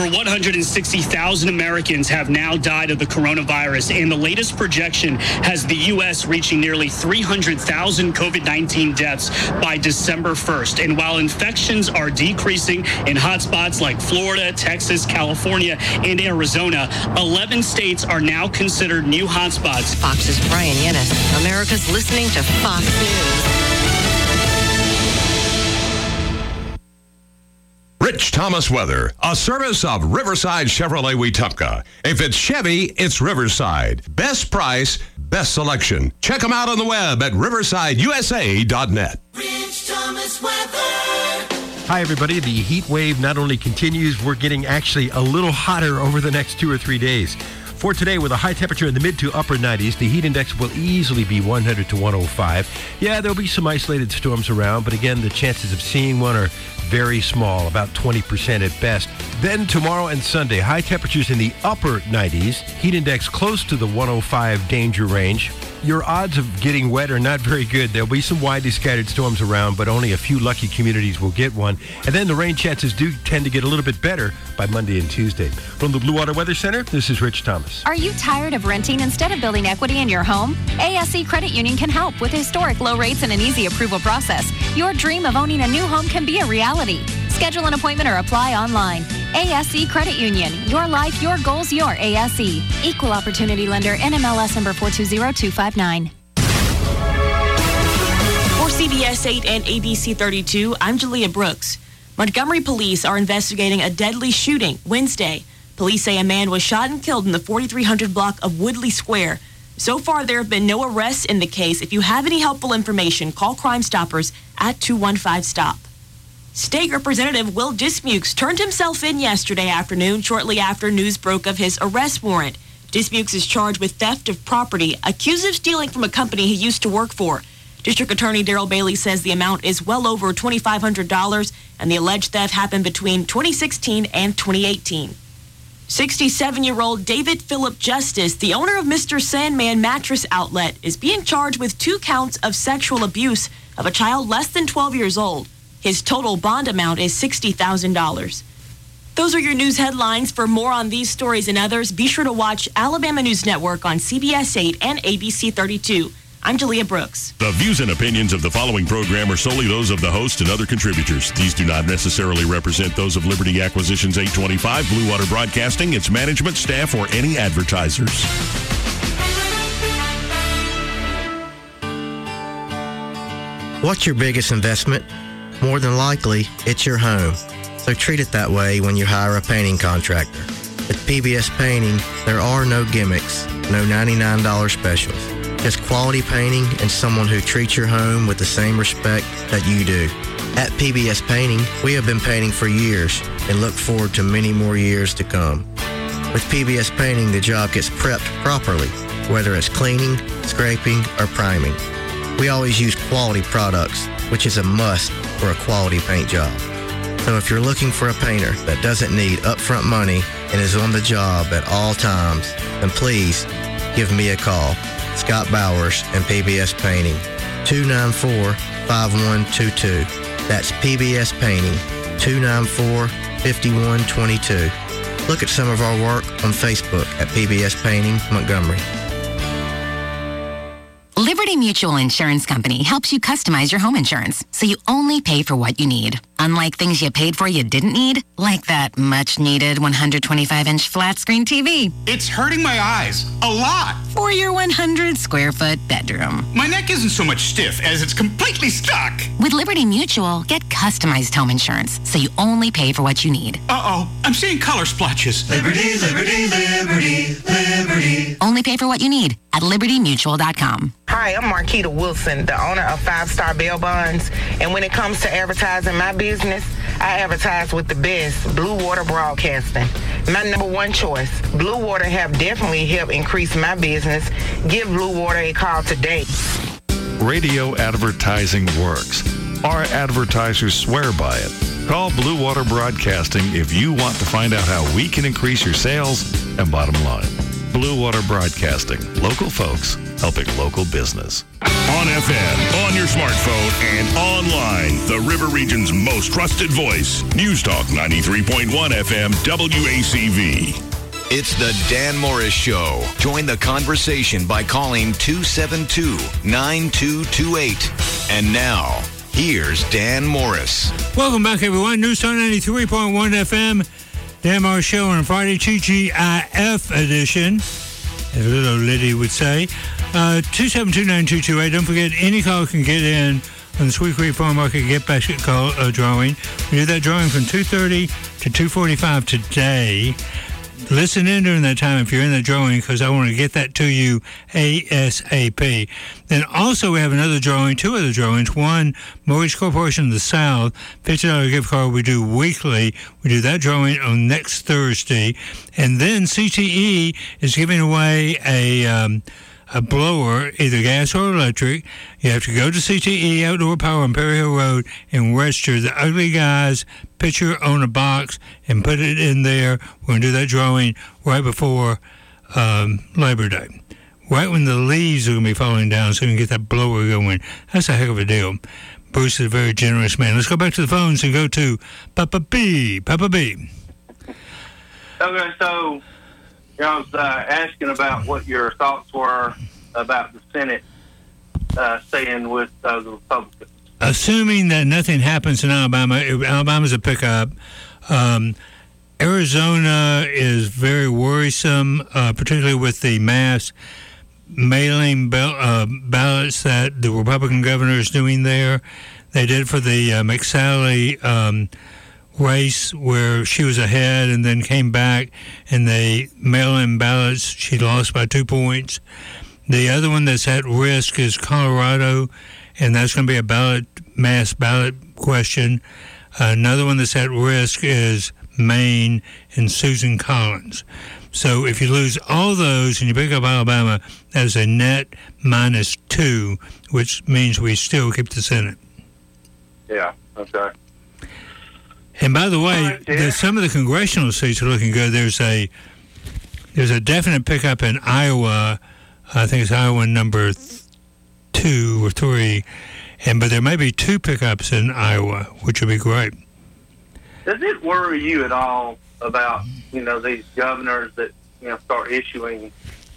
Over 160,000 Americans have now died of the coronavirus, and the latest projection has the U.S. reaching nearly 300,000 COVID-19 deaths by December 1st. And while infections are decreasing in hotspots like Florida, Texas, California, and Arizona, 11 states are now considered new hotspots. Fox's Brian Yennis. America's listening to Fox News. Rich Thomas Weather, a service of Riverside Chevrolet Wetumpka. If it's Chevy, it's Riverside. Best price, best selection. Check them out on the web at riversideusa.net. Rich Thomas Weather. Hi, everybody. The heat wave not only continues, we're getting actually a little hotter over the next 2 or 3 days. For today, with a high temperature in the mid to upper 90s, the heat index will easily be 100 to 105. Yeah, there'll be some isolated storms around, but again, the chances of seeing one are very small, about 20% at best. Then tomorrow and Sunday, high temperatures in the upper 90s, heat index close to the 105 danger range. Your odds of getting wet are not very good. There'll be some widely scattered storms around, but only a few lucky communities will get one. And then the rain chances do tend to get a little bit better by Monday and Tuesday. From the Blue Water Weather Center, this is Rich Thomas. Are you tired of renting instead of building equity in your home? ASC Credit Union can help with historic low rates and an easy approval process. Your dream of owning a new home can be a reality. Schedule an appointment or apply online. ASC Credit Union. Your life, your goals, your ASC. Equal Opportunity Lender. NMLS number 420259. For CBS 8 and ABC 32, I'm Jalea Brooks. Montgomery police are investigating a deadly shooting Wednesday. Police say a man was shot and killed in the 4300 block of Woodley Square. So far, there have been no arrests in the case. If you have any helpful information, call Crime Stoppers at 215-STOP. State Representative Will Dismukes turned himself in yesterday afternoon shortly after news broke of his arrest warrant. Dismukes is charged with theft of property, accused of stealing from a company he used to work for. District Attorney Daryl Bailey says the amount is well over $2,500, and the alleged theft happened between 2016 and 2018. 67-year-old David Philip Justice, the owner of Mr. Sandman Mattress Outlet, is being charged with 2 counts of sexual abuse of a child less than 12 years old. His total bond amount is $60,000. Those are your news headlines. For more on these stories and others, be sure to watch Alabama News Network on CBS 8 and ABC 32. I'm Jalea Brooks. The views and opinions of the following program are solely those of the host and other contributors. These do not necessarily represent those of Liberty Acquisitions 825, Blue Water Broadcasting, its management, staff, or any advertisers. What's your biggest investment? More than likely, it's your home. So treat it that way when you hire a painting contractor. At PBS Painting, there are no gimmicks, no $99 specials. Just quality painting and someone who treats your home with the same respect that you do. At PBS Painting, we have been painting for years and look forward to many more years to come. With PBS Painting, the job gets prepped properly, whether it's cleaning, scraping, or priming. We always use quality products, which is a must for a quality paint job. So if you're looking for a painter that doesn't need upfront money and is on the job at all times, then please give me a call. Scott Bowers and PBS Painting, 294-5122. That's PBS Painting, 294-5122. Look at some of our work on Facebook at PBS Painting Montgomery. Liberty Mutual Insurance Company helps you customize your home insurance so you only pay for what you need. Unlike things you paid for you didn't need, like that much-needed 125-inch flat-screen TV. It's hurting my eyes a lot. For your 100-square-foot bedroom. My neck isn't so much stiff as it's completely stuck. With Liberty Mutual, get customized home insurance so you only pay for what you need. Uh-oh, I'm seeing color splotches. Liberty, liberty, liberty, liberty. Only pay for what you need at libertymutual.com. Hi, I'm Marquita Wilson, the owner of 5 Star Bail Bonds. And when it comes to advertising my business, I advertise with the best, Blue Water Broadcasting. My number one choice. Blue Water have definitely helped increase my business. Give Blue Water a call today. Radio advertising works. Our advertisers swear by it. Call Blue Water Broadcasting if you want to find out how we can increase your sales and bottom line. Blue Water Broadcasting. Local folks helping local business. On FM, on your smartphone, and online. The River Region's most trusted voice. News Talk 93.1 FM WACV. It's the Dan Morris Show. Join the conversation by calling 272-9228. And now, here's Dan Morris. Welcome back, everyone. News Talk 93.1 FM. Dan Morris Show on Friday, TGIF edition, as little Liddy would say. 272-9228. Don't forget, any call can get in on the Sweet Creek Farm Market Gift Basket call drawing. We do that drawing from 2:30 to 2:45 today. Listen in during that time if you're in that drawing, because I want to get that to you ASAP. Then also we have another drawing, two other drawings. One, Mortgage Corporation of the South, $50 gift card we do weekly. We do that drawing on next Thursday. And then CTE is giving away a blower, either gas or electric. You have to go to CTE Outdoor Power on Perry Hill Road and register the Ugly Guy's picture on a box and put it in there. We're going to do that drawing right before Labor Day, right when the leaves are going to be falling down, so we can get that blower going. That's a heck of a deal. Bruce is a very generous man. Let's go back to the phones and go to Papa B. Papa B. Okay, so I was asking about what your thoughts were about the Senate staying with the Republicans. Assuming that nothing happens in Alabama, Alabama's a pickup. Arizona is very worrisome, particularly with the mass mailing ballots that the Republican governor is doing there. They did for the McSally race where she was ahead and then came back, and they mail-in ballots. She lost by 2 points. The other one that's at risk is Colorado, and that's going to be a mass ballot question. Another one that's at risk is Maine and Susan Collins. So if you lose all those and you pick up Alabama, that is a net -2, which means we still keep the Senate. Yeah, okay. And by the way, some of the congressional seats are looking good. There's a definite pickup in Iowa. I think it's Iowa number 2 or 3, but there may be 2 pickups in Iowa, which would be great. Does it worry you at all about these governors that start issuing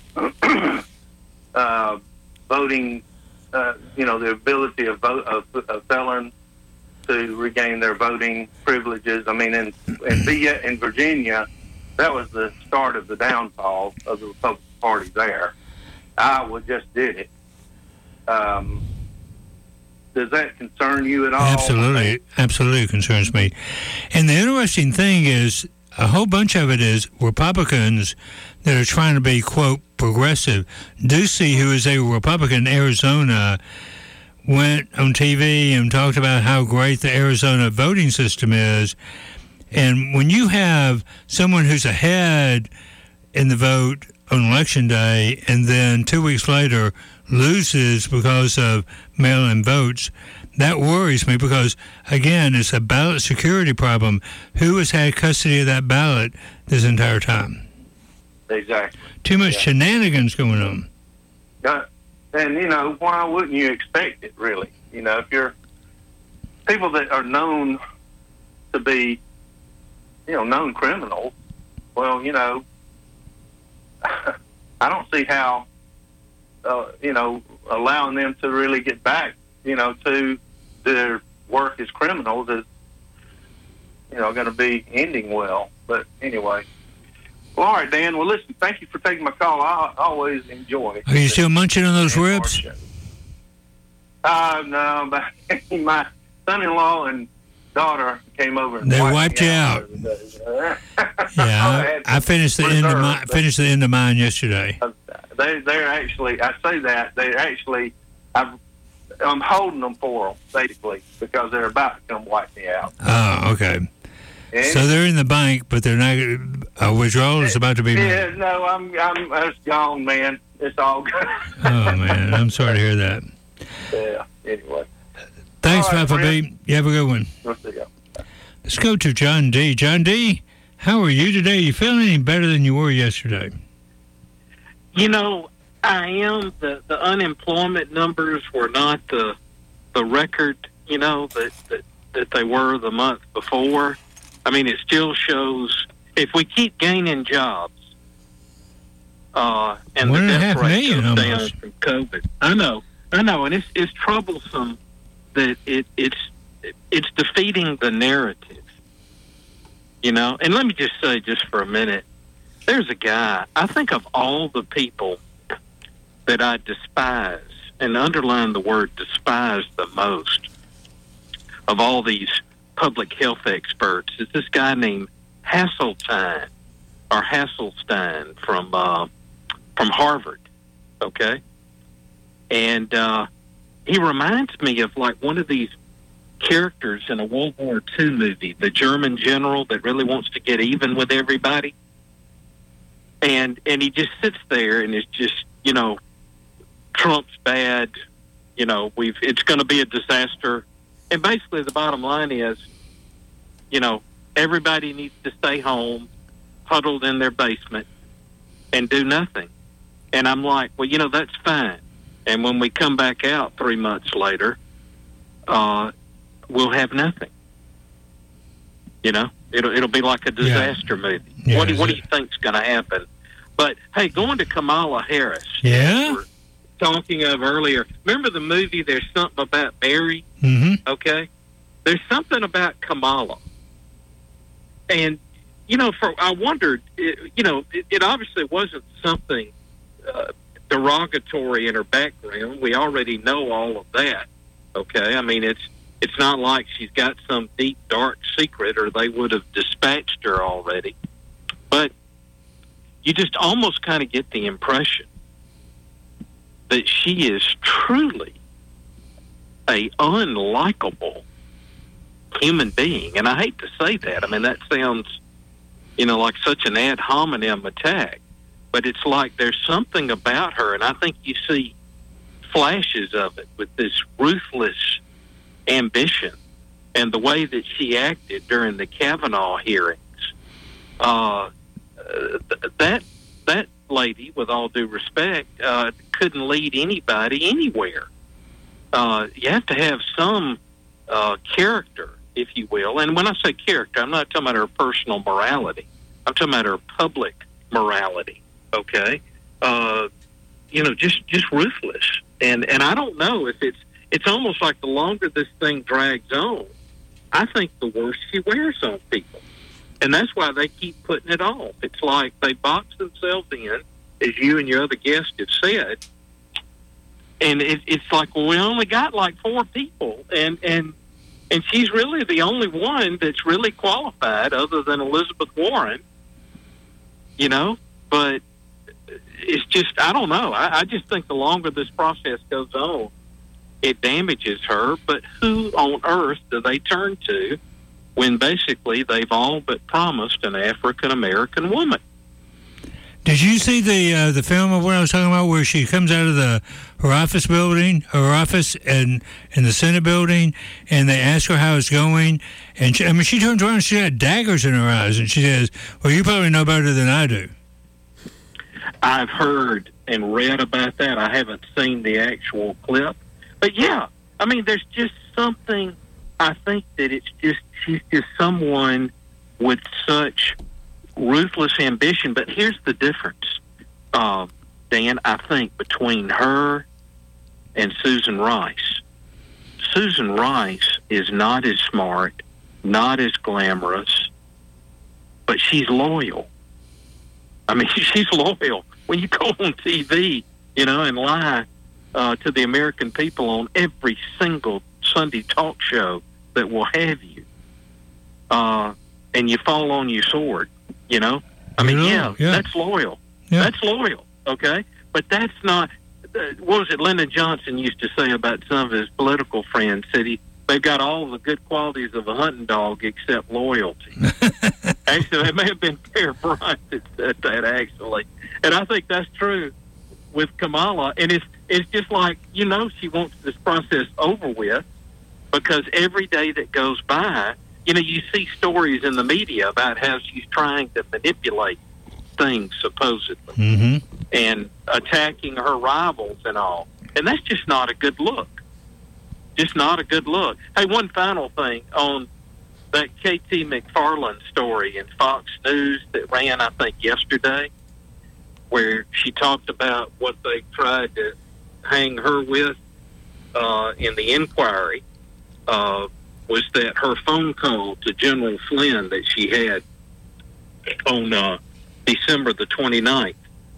voting? The ability of felons to regain their voting privileges. I mean, in Virginia, that was the start of the downfall of the Republican Party there. Iowa just did it. Does that concern you at all? Absolutely. Absolutely concerns me. And the interesting thing is, a whole bunch of it is Republicans that are trying to be, quote, progressive. Ducey, who is a Republican in Arizona, went on TV and talked about how great the Arizona voting system is. And when you have someone who's ahead in the vote on Election Day and then 2 weeks later loses because of mail-in votes, that worries me because, again, it's a ballot security problem. Who has had custody of that ballot this entire time? Exactly. Too much shenanigans going on. And, why wouldn't you expect it, really? If you're people that are known to be, known criminals, well, I don't see how, allowing them to really get back, to their work as criminals is, going to be ending well. But anyway. Well, all right, Dan. Well, listen, thank you for taking my call. I always enjoy it. Are you still munching on those ribs? No, but my son-in-law and daughter came over and they wiped you out. Yeah, I finished the end of mine yesterday. They're actually, I say that, they're actually, I'm holding them for them, basically, because they're about to come wipe me out. Oh, okay. So they're in the bank, but they're not. A withdrawal is about to be made. Yeah, no, I'm it's gone, man. It's all good. Oh man, I'm sorry to hear that. Yeah. Anyway. Thanks, Papa B. You have a good one. Let's go to John D. John D., how are you today? You feeling any better than you were yesterday? I am. The unemployment numbers were not the record, that they were the month before. I mean, it still shows if we keep gaining jobs, and the death rate goes down from COVID. I know, and it's troublesome that it's defeating the narrative, And let me just say, just for a minute, there's a guy. I think of all the people that I despise, and underline the word despise the most, of all these public health experts, is this guy named Hasseltine from Harvard, okay? And he reminds me of like one of these characters in a World War II movie, the German general that really wants to get even with everybody. And he just sits there and is just, Trump's bad, it's going to be a disaster. And basically the bottom line is, everybody needs to stay home, huddled in their basement, and do nothing. And I'm like, well, that's fine. And when we come back out 3 months later, we'll have nothing. It'll be like a disaster movie. Yeah, what do you think's going to happen? But hey, going to Kamala Harris. Yeah. We were talking of earlier. Remember the movie There's Something About Mary? Mm-hmm. Okay. There's something about Kamala. And, I wondered, it obviously wasn't something derogatory in her background. We already know all of that. Okay. I mean, it's not like she's got some deep, dark secret or they would have dispatched her already. But you just almost kind of get the impression that she is truly a unlikable human being. And I hate to say that. I mean, that sounds, like such an ad hominem attack. But it's like there's something about her, and I think you see flashes of it with this ruthless ambition and the way that she acted during the Kavanaugh hearings. That lady, with all due respect, couldn't lead anybody anywhere. You have to have some character, if you will. And when I say character, I'm not talking about her personal morality. I'm talking about her public morality. Okay, just ruthless. And I don't know if it's almost like the longer this thing drags on, I think the worse she wears on people. And that's why they keep putting it off. It's like they box themselves in, as you and your other guest have said. And it's like, well, we only got like 4 people. And she's really the only one that's really qualified other than Elizabeth Warren, But it's just, I don't know. I just think the longer this process goes on, it damages her. But who on earth do they turn to when basically they've all but promised an African-American woman? Did you see the film of what I was talking about, where she comes out of her office in the Senate building, and they ask her how it's going, and she turns around and she got daggers in her eyes, and she says, "Well, you probably know better than I do." I've heard and read about that. I haven't seen the actual clip, but yeah, I mean, there's just something. I think that she's just someone with such ruthless ambition. But here's the difference, Dan, I think, between her and Susan Rice. Susan Rice is not as smart, not as glamorous, but she's loyal. I mean, she's loyal. When you go on TV, and lie to the American people on every single Sunday talk show that will have you, and you fall on your sword, I mean, yeah, that's loyal. Yeah. That's loyal, okay? But that's not, what was it Lyndon Johnson used to say about some of his political friends? Said they've got all the good qualities of a hunting dog except loyalty. Actually, it may have been Bear Bryant that said that, actually. And I think that's true with Kamala. And it's just like, she wants this process over with, because every day that goes by, you see stories in the media about how she's trying to manipulate things, supposedly, Mm-hmm. and attacking her rivals and all. And that's just not a good look. Just not a good look. Hey, one final thing on that KT McFarland story in Fox News that ran, I think, yesterday, where she talked about what they tried to hang her with in the inquiry, was that her phone call to General Flynn that she had on December the 29th,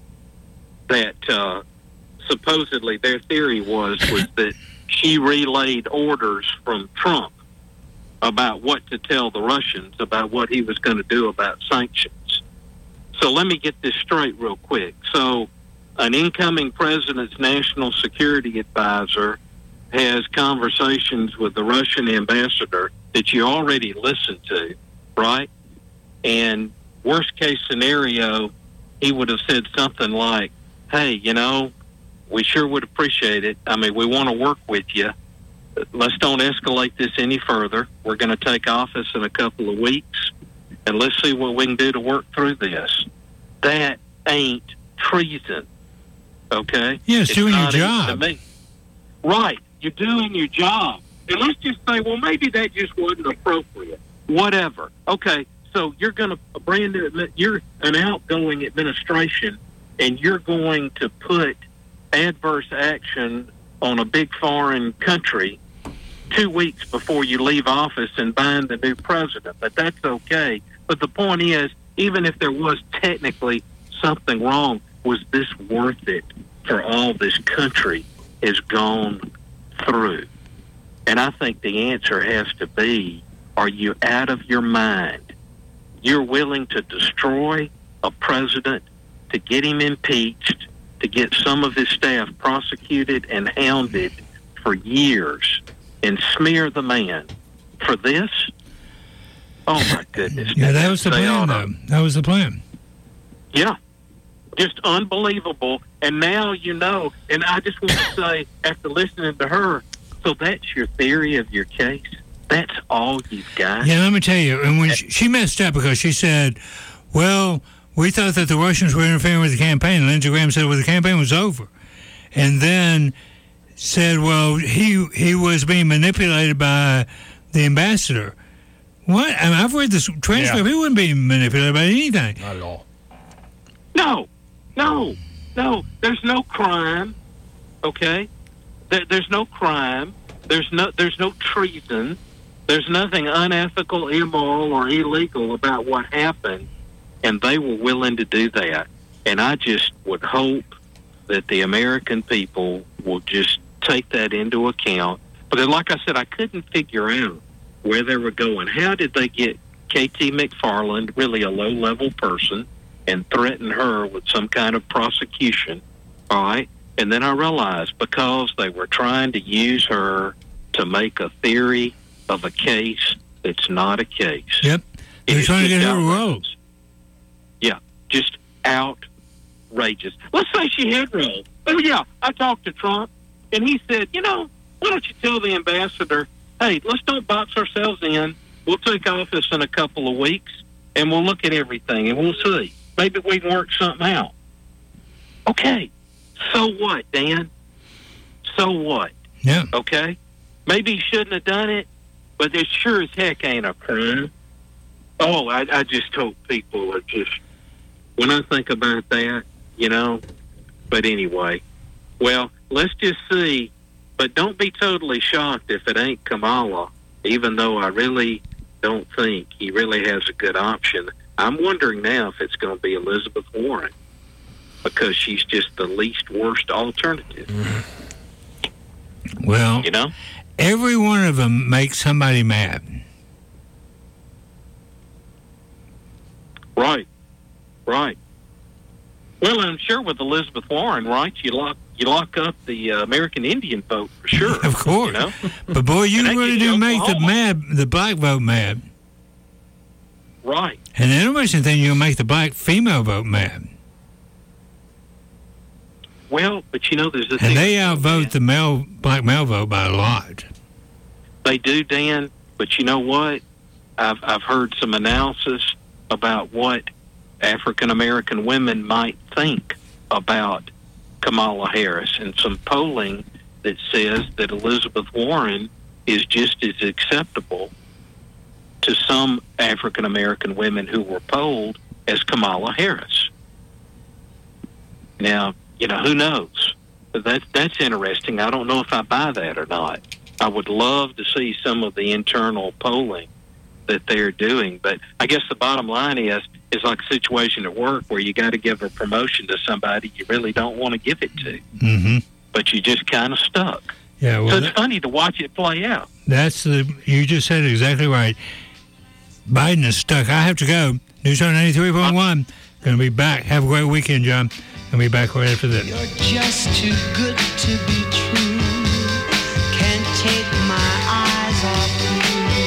that supposedly their theory was that she relayed orders from Trump about what to tell the Russians about what he was going to do about sanctions. So let me get this straight real quick. So an incoming president's national security advisor has conversations with the Russian ambassador that you already listened to, right? And worst case scenario, he would have said something like, hey, you know, we sure would appreciate it. I mean, we want to work with you. Let's don't escalate this any further. We're going to take office in a couple of weeks, and let's see what we can do to work through this. That ain't treason, okay? Yeah, it's doing your not even job. to me. Right, you're doing your job. And let's just say, well, maybe that just wasn't appropriate. Whatever. Okay, so you're going to, you're an outgoing administration, and you're going to put adverse action on a big foreign country 2 weeks before you leave office and bind the new president. But that's okay. But the point is, even if there was technically something wrong, was this worth it for all this country has gone through? And I think the answer has to be, are you out of your mind? You're willing to destroy a president, to get him impeached, to get some of his staff prosecuted and hounded for years, and smear the man for this? Oh, my goodness. Yeah, that was the plan, though. That was the plan. Yeah. Just unbelievable. And now you know, and I just want to say, after listening to her, so that's your theory of your case? That's all you've got? Yeah, let me tell you. And when she messed up because she said, well, we thought that the Russians were interfering with the campaign. Lindsey Graham said, well, the campaign was over. And then said, well, he was being manipulated by the ambassador. What? I mean, I've read this transcript. Yeah. He wasn't being manipulated by anything. Not at all. No. There's no crime. Okay? There's no crime. There's no treason. There's nothing unethical, immoral, or illegal about what happened. And they were willing to do that. And I just would hope that the American people will just take that into account. Because like I said, I couldn't figure out where they were going. How did they get KT McFarland, really a low-level person, and threaten her with some kind of prosecution? All right? And then I realized because they were trying to use her to make a theory of a case that's not a case. Yep. They're trying to get her rolled. Yeah, just outrageous. Let's say she had rolled. Oh, yeah, I talked to Trump, and he said, you know, why don't you tell the ambassador, hey, let's don't box ourselves in. We'll take office in a couple of weeks, and we'll look at everything, and we'll see. Maybe we can work something out. Okay, so what, Dan? So what? Yeah. Okay? Maybe he shouldn't have done it, but it sure as heck ain't a crime. Oh, I just hope people are just, when I think about that, you know, but anyway, well, let's just see, but don't be totally shocked if it ain't Kamala, even though I really don't think he really has a good option. I'm wondering now if it's going to be Elizabeth Warren, because she's just the least worst alternative. Well, you know, every one of them makes somebody mad. Right. Well, I'm sure with Elizabeth Warren, right? You lock up the American Indian vote for sure. Of course. You know? But boy, you And that really gets do you make Oklahoma. the black vote mad. Right. And the interesting thing, you'll make the black female vote mad. Well, but you know, there's a thing. And they outvote the black male vote by a lot. They do, Dan. But you know what? I've heard some analysis about what African American women might think about Kamala Harris, and some polling that says that Elizabeth Warren is just as acceptable to some African American women who were polled as Kamala Harris. Now, who knows? That's interesting. I don't know if I buy that or not. I would love to see some of the internal polling that they're doing, but I guess the bottom line is like a situation at work where you got to give a promotion to somebody you really don't want to give it to, but you just kind of stuck. Yeah, well, so it's funny to watch it play out. You just said it exactly right. Biden is stuck. I have to go. News on 93.1. Going to be back. Have a great weekend, John. I'll be back right after this. You're just too good to be true. Can't take my eyes off you.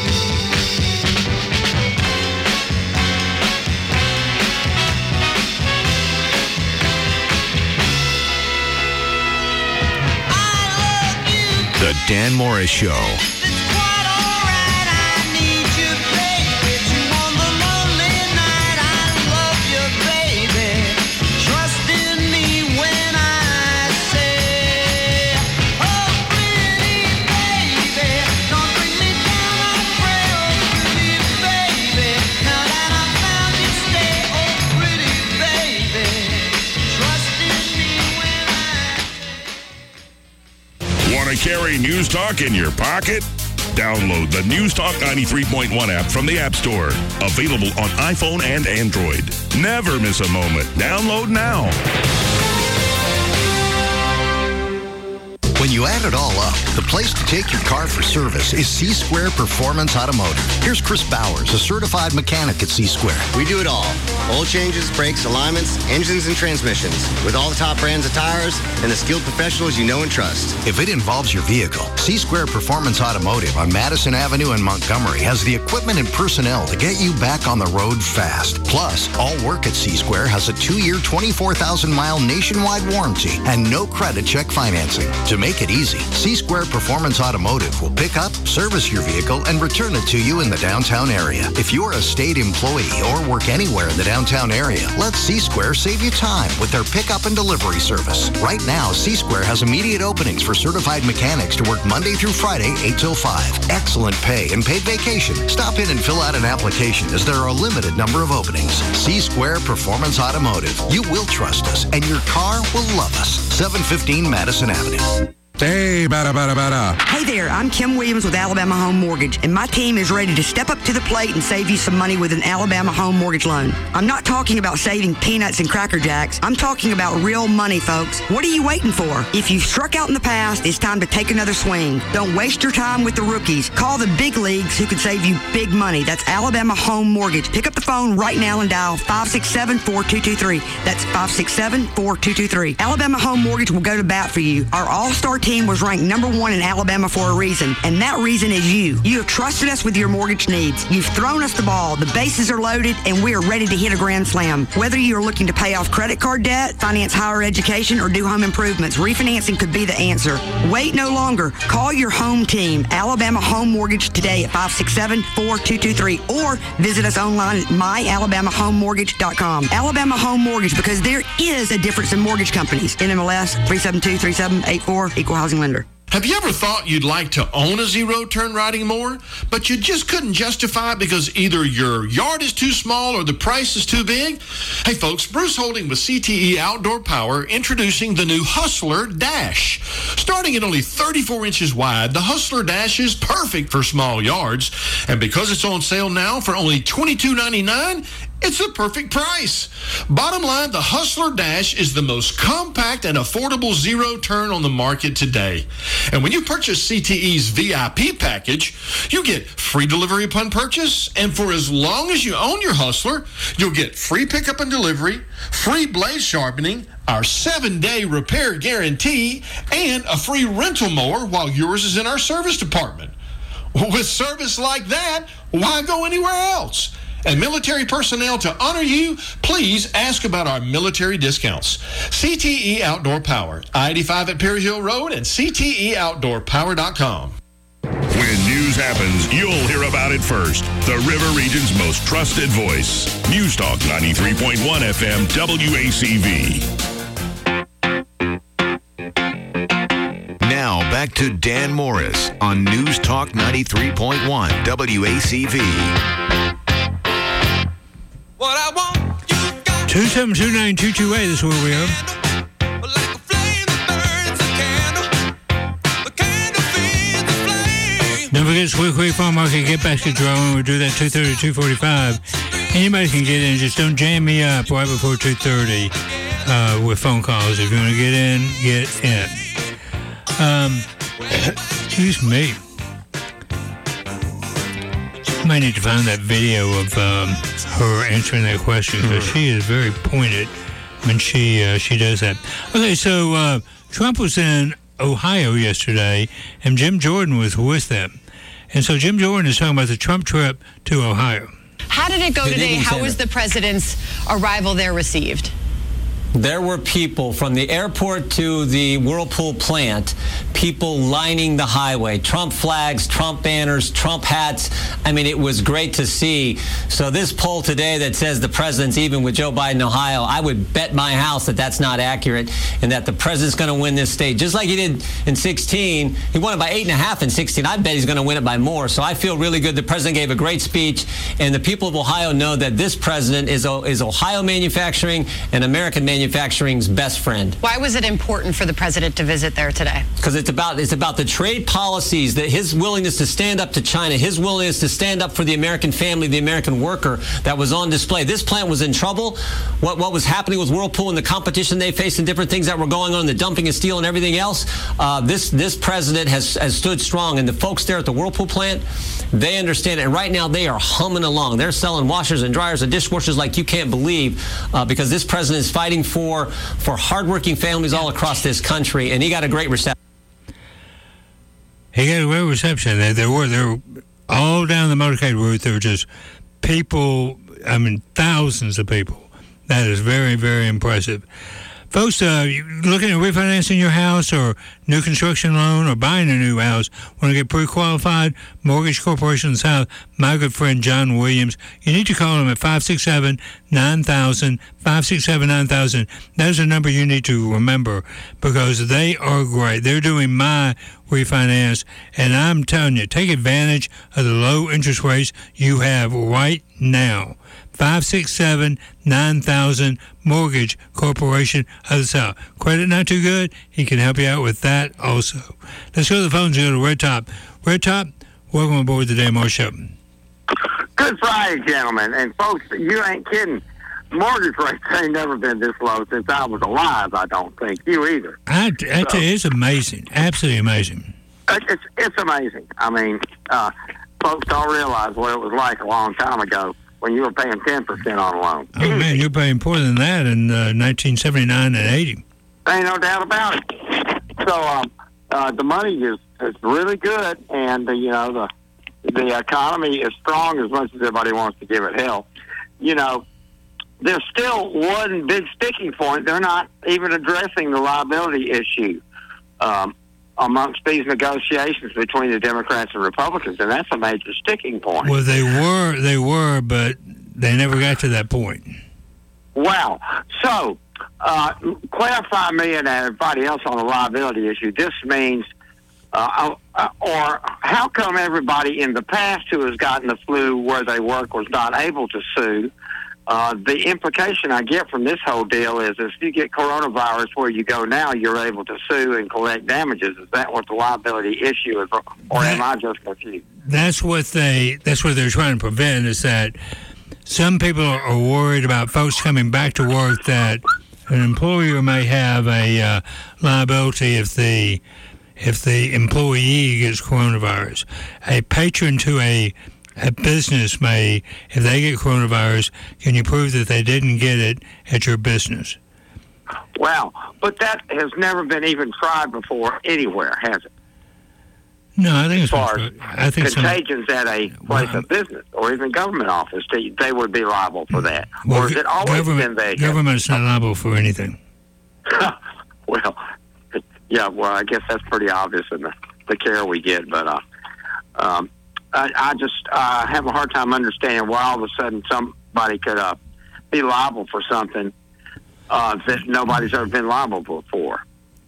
The Dan Morris Show. Carry News Talk in your pocket? Download the News Talk 93.1 app from the App Store. Available on iPhone and Android. Never miss a moment. Download now. When you add it all up, the place to take your car for service is C-Square Performance Automotive. Here's Chris Bowers, a certified mechanic at C-Square. We do it all. Oil changes, brakes, alignments, engines, and transmissions. With all the top brands of tires and the skilled professionals you know and trust. If it involves your vehicle, C-Square Performance Automotive on Madison Avenue in Montgomery has the equipment and personnel to get you back on the road fast. Plus, all work at C-Square has a 2-year, 24,000-mile nationwide warranty and no credit check financing. To make it easy, C-Square Performance Automotive will pick up, service your vehicle, and return it to you in the downtown area. If you're a state employee or work anywhere in the downtown area, let C-Square save you time with their pickup and delivery service. Right now, C-Square has immediate openings for certified mechanics to work Monday through Friday, 8 till 5. Excellent pay and paid vacation. Stop in and fill out an application as there are a limited number of openings. C-Square Performance Automotive. You will trust us, and your car will love us. 715 Madison Avenue. Hey, bada. Hey there, I'm Kim Williams with Alabama Home Mortgage, and my team is ready to step up to the plate and save you some money with an Alabama Home Mortgage loan. I'm not talking about saving peanuts and Cracker Jacks. I'm talking about real money, folks. What are you waiting for? If you've struck out in the past, it's time to take another swing. Don't waste your time with the rookies. Call the big leagues who can save you big money. That's Alabama Home Mortgage. Pick up the phone right now and dial 567-4223. That's 567-4223. Alabama Home Mortgage will go to bat for you. Our all-star team was ranked #1 in Alabama for a reason, and that reason is you. You have trusted us with your mortgage needs. You've thrown us the ball. The bases are loaded, and we are ready to hit a grand slam. Whether you're looking to pay off credit card debt, finance higher education, or do home improvements, refinancing could be the answer. Wait no longer. Call your home team, Alabama Home Mortgage, today at 567-4223, or visit us online at myalabamahomemortgage.com. Alabama Home Mortgage, because there is a difference in mortgage companies. NMLS 3723784, Equal Housing Lender. Have you ever thought you'd like to own a zero-turn riding mower, but you just couldn't justify it because either your yard is too small or the price is too big? Hey folks, Bruce Holding with CTE Outdoor Power introducing the new Hustler Dash. Starting at only 34 inches wide, the Hustler Dash is perfect for small yards, and because it's on sale now for only $22.99, it's the perfect price. Bottom line, the Hustler Dash is the most compact and affordable zero-turn on the market today. And when you purchase CTE's VIP package, you get free delivery upon purchase, and for as long as you own your Hustler, you'll get free pickup and delivery, free blade sharpening, our 7-day repair guarantee, and a free rental mower while yours is in our service department. With service like that, why go anywhere else? And military personnel, to honor you, please ask about our military discounts. CTE Outdoor Power, I-85 at Perry Hill Road and CTEOutdoorPower.com. When news happens, you'll hear about it first. the River Region's most trusted voice. News Talk 93.1 FM WACV. Now back to Dan Morris on News Talk 93.1 WACV. 2729228 is where we are. Don't forget Sweet Creek Farm Market Get Basket Drawing. We'll do that 2:30 to 2:45. Anybody can get in. Just don't jam me up right before 2:30 with phone calls. If you want to get in, get in. Excuse me. I might need to find that video of her answering that question because she is very pointed when she does that. Okay, so Trump was in Ohio yesterday, and Jim Jordan was with them. And so Jim Jordan is talking about the Trump trip to Ohio. How did it go today? How was the president's arrival there received? There were people from the airport to the Whirlpool plant, people lining the highway, Trump flags, Trump banners, Trump hats. I mean, it was great to see. So this poll today that says the president's even with Joe Biden in Ohio, I would bet my house that that's not accurate and that the president's going to win this state. Just like he did in 16. He won it by 8.5 in 16. I bet he's going to win it by more. So I feel really good. The president gave a great speech, and the people of Ohio know that this president is Ohio manufacturing and American manufacturing's best friend. Why was it important for the president to visit there today? Because it's about the trade policies, that his willingness to stand up to China, his willingness to stand up for the American family, the American worker, that was on display. This plant was in trouble. What was happening with Whirlpool and the competition they faced and different things that were going on, the dumping of steel and everything else, this president has stood strong. And the folks there at the Whirlpool plant, they understand it. And right now they are humming along. They're selling washers and dryers and dishwashers like you can't believe because this president is fighting for hardworking families all across this country, and he got a great reception. He got a great reception. There were all down the motorcade route. There were just people. I mean, thousands of people. That is very, very impressive. Folks, looking at refinancing your house or new construction loan or buying a new house, want to get pre-qualified? Mortgage Corporation South, my good friend John Williams. You need to call him at 567-9000, 567-9000. That is the number you need to remember because they are great. They're doing my refinance, and I'm telling you, take advantage of the low interest rates you have right now. 567-9000, Mortgage Corporation of the South. Credit not too good? He can help you out with that also. Let's go to the phones and go to Red Top. Red Top, welcome aboard the Dan Morris Show. Good Friday, gentlemen. And folks, you ain't kidding. Mortgage rates ain't never been this low since I was alive, I don't think. You either. I tell you, it's amazing. Absolutely amazing. It's amazing. I mean, folks don't realize what it was like a long time ago when you were paying 10% on a loan. Oh, man, you're paying more than that in 1979 and 80. Ain't no doubt about it. So the money is really good, and the economy is strong as much as everybody wants to give it hell. There's still one big sticking point. They're not even addressing the liability issue amongst these negotiations between the Democrats and Republicans, and that's a major sticking point. Well, they were, but they never got to that point. Wow. So, clarify me and everybody else on the liability issue. This means, or how come everybody in the past who has gotten the flu where they work was not able to sue? The implication I get from this whole deal is if you get coronavirus where you go now, you're able to sue and collect damages. Is that what the liability issue is, or am I just confused? That's what they're trying to prevent, is that some people are worried about folks coming back to work, that an employer may have a liability if the employee gets coronavirus. A patron to a business may, if they get coronavirus, can you prove that they didn't get it at your business? Wow, but that has never been even tried before anywhere, has it? No, I think as far as contagions at a place of business or even government office, they would be liable for that. Well, or has it always been there? Government's not liable for anything. Well, yeah, well, I guess that's pretty obvious in the care we get, but I just have a hard time understanding why all of a sudden somebody could be liable for something that nobody's ever been liable before.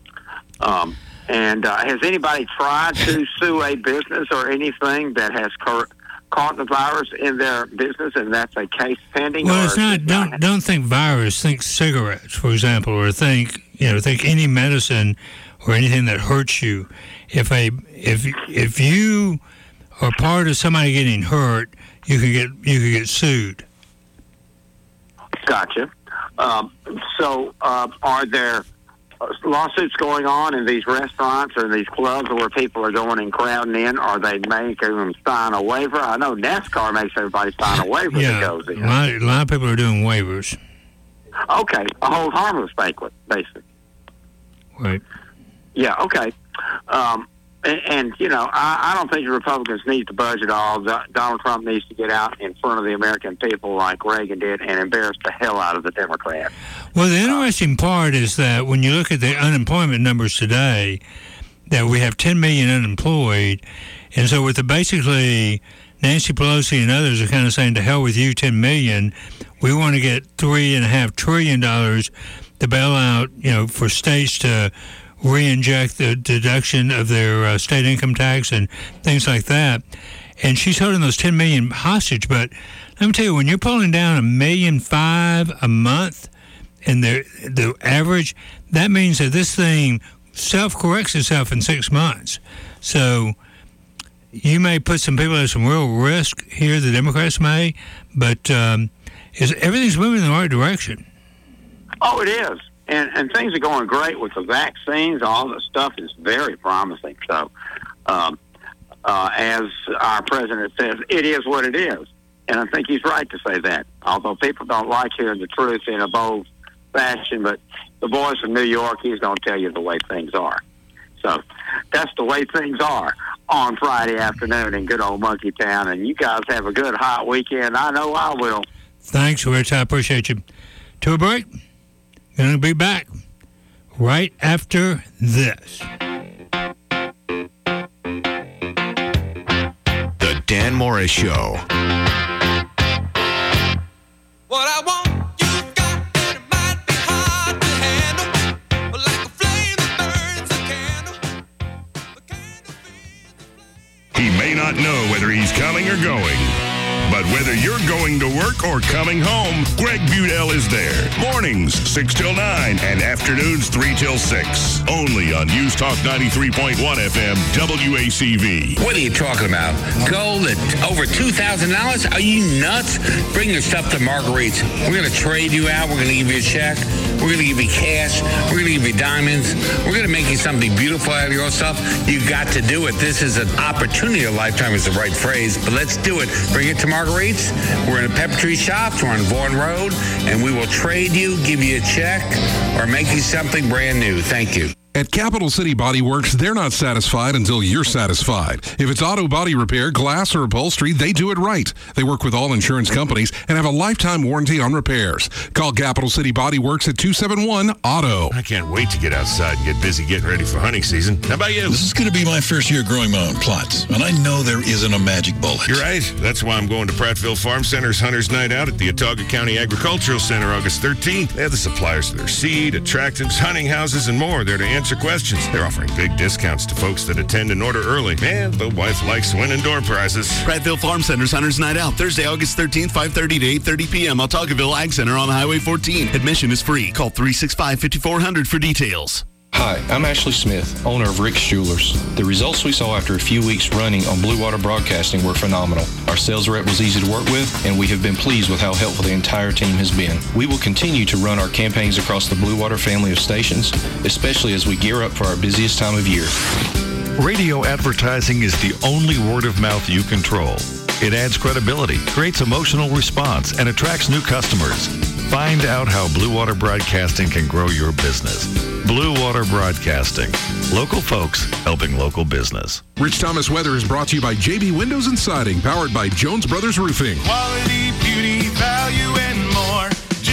And has anybody tried to sue a business or anything that has caught the virus in their business, and that's a case pending? Well, it's not. Don't think virus. Think cigarettes, for example, or think any medicine or anything that hurts you. If you are part of somebody getting hurt, you could get sued. Gotcha. So, are there lawsuits going on in these restaurants or in these clubs where people are going and crowding in? Are they making them sign a waiver? I know NASCAR makes everybody sign a waiver that goes in. A lot of people are doing waivers. Okay, a hold harmless banquet, basically. Right. Yeah, okay. And I don't think the Republicans need to budge at all. Donald Trump needs to get out in front of the American people like Reagan did and embarrass the hell out of the Democrats. Well, the interesting part is that when you look at the unemployment numbers today, that we have 10 million unemployed. And so with basically Nancy Pelosi and others are kind of saying, to hell with you, 10 million. We want to get $3.5 trillion to bail out, for states to re-inject the deduction of their state income tax and things like that. And she's holding those 10 million hostage. But let me tell you, when you're pulling down $1.5 million a month and the average, that means that this thing self-corrects itself in 6 months. So you may put some people at some real risk here, the Democrats may, but everything's moving in the right direction. Oh, it is. And things are going great with the vaccines. All the stuff is very promising. So, as our president says, it is what it is. And I think he's right to say that, although people don't like hearing the truth in a bold fashion. But the boys from New York, he's going to tell you the way things are. So that's the way things are on Friday afternoon in good old Monkey Town. And you guys have a good hot weekend. I know I will. Thanks, Rich. I appreciate you. To a break. Going to be back right after this. The Dan Morris Show. What I want, you've got, and it might be hard to handle. But like a flame that burns a candle. He may not know whether he's coming or going, but whether you're going to work or coming home, Greg Budell is there. Mornings, 6 till 9, and afternoons, 3 till 6. Only on News Talk 93.1 FM, WACV. What are you talking about? Gold at over $2,000? Are you nuts? Bring your stuff to Marguerite's. We're going to trade you out. We're going to give you a check. We're going to give you cash. We're going to give you diamonds. We're going to make you something beautiful out of your stuff. You got to do it. This is an opportunity. A lifetime is the right phrase, but let's do it. Bring it to Marguerite's. We're in a Peppertree Shops. We're on Vaughan Road, and we will trade you, give you a check, or make you something brand new. Thank you. At Capital City Body Works, they're not satisfied until you're satisfied. If it's auto body repair, glass, or upholstery, they do it right. They work with all insurance companies and have a lifetime warranty on repairs. Call Capital City Body Works at 271-AUTO. I can't wait to get outside and get busy getting ready for hunting season. How about you? This is going to be my first year growing my own plots, and I know there isn't a magic bullet. You're right. That's why I'm going to Prattville Farm Center's Hunter's Night Out at the Autauga County Agricultural Center August 13th. They have the suppliers for their seed, attractants, hunting houses, and more there to answer questions. They're offering big discounts to folks that attend and order early. And the wife likes winning door prizes. Prattville Farm Center's Hunter's Night Out, Thursday, August 13th, 5:30 to 8:30 p.m. Autaugaville Ag Center on Highway 14. Admission is free. Call 365-5400 for details. Hi, I'm Ashley Smith, owner of Rick's Jewelers. The results we saw after a few weeks running on Blue Water Broadcasting were phenomenal. Our sales rep was easy to work with, and we have been pleased with how helpful the entire team has been. We will continue to run our campaigns across the Blue Water family of stations, especially as we gear up for our busiest time of year. Radio advertising is the only word of mouth you control. It adds credibility, creates emotional response, and attracts new customers. Find out how Blue Water Broadcasting can grow your business. Blue Water Broadcasting. Local folks helping local business. Rich Thomas Weather is brought to you by JB Windows and Siding, powered by Jones Brothers Roofing. Quality, beauty, value, and more.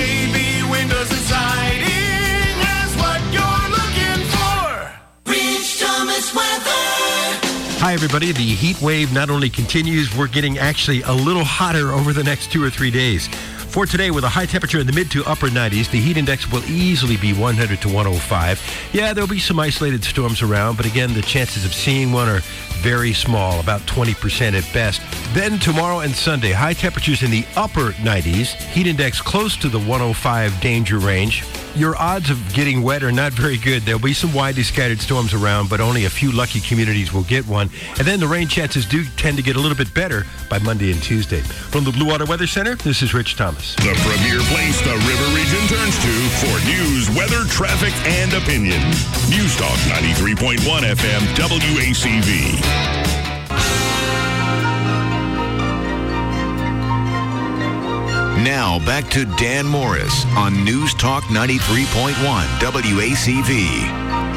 JB Windows and Siding has what you're looking for. Rich Thomas Weather. Hi, everybody. The heat wave not only continues, we're getting actually a little hotter over the next 2 or 3 days. For today, with a high temperature in the mid to upper 90s, the heat index will easily be 100 to 105. Yeah, there'll be some isolated storms around, but again, the chances of seeing one are very small, about 20% at best. Then tomorrow and Sunday, high temperatures in the upper 90s, heat index close to the 105 danger range. Your odds of getting wet are not very good. There'll be some widely scattered storms around, but only a few lucky communities will get one. And then the rain chances do tend to get a little bit better by Monday and Tuesday. From the Blue Water Weather Center, this is Rich Thomas. The premier place the River Region turns to for news, weather, traffic, and opinion. News Talk 93.1 FM WACV. Now back to Dan Morris on News Talk 93.1 WACV.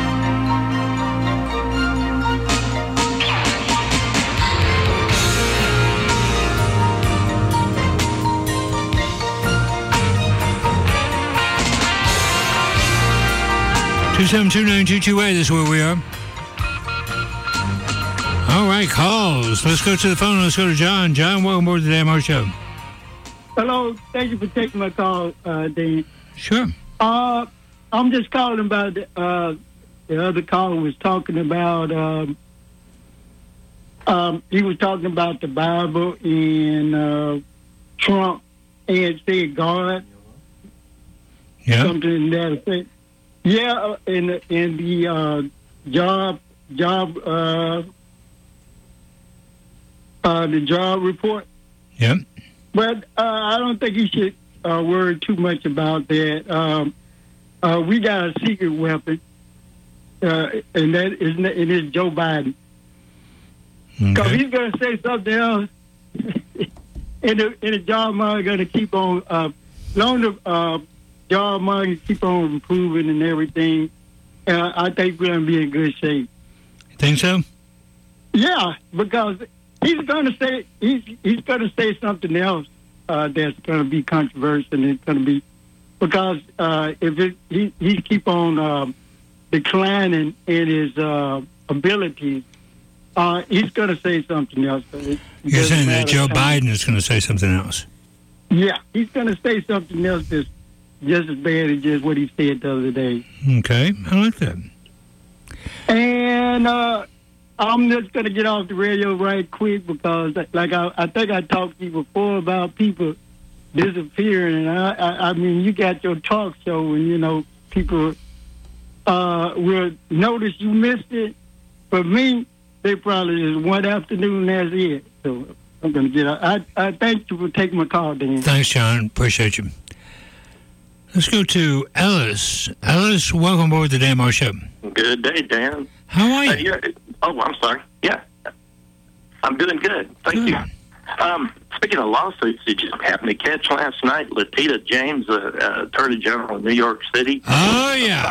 Two 2729228 is where we are. All right, calls. Let's go to the phone. Let's go to John. John, welcome aboard the Dan Morris Show. Hello. Thank you for taking my call, Dan. Sure. I'm just calling about the other caller was talking about. He was talking about the Bible and Trump and said God. Yeah. Something in that effect. Yeah, in the job the job report. Yeah. But I don't think you should worry too much about that. We got a secret weapon, and it is Joe Biden. Because he's going to say something else, and the job market going to keep on, long the job market keep on improving and everything. I think we're going to be in good shape. Think so? Yeah, because he's going to say he's going to say something else that's going to be controversial. And it's going to be because if he keep on declining in his abilities, he's going to say something else. You're saying that Joe Biden is going to say something else? Yeah, he's going to say something else that's just as bad as just what he said the other day. Okay, I like that. And I'm just going to get off the radio right quick because, like, I think I talked to you before about people disappearing. And I mean, you got your talk show, and, you know, people will notice you missed it. For me, they probably just one afternoon, that's it. So I'm going to get out. I thank you for taking my call, Dan. Thanks, John. Appreciate you. Let's go to Ellis. Ellis, welcome aboard the Dan Morris Show. Good day, Dan. How are you? I'm sorry. Yeah. I'm doing good. Thank you. Speaking of lawsuits, did you happen to catch last night Letitia James, Attorney General of New York City? Oh, yeah.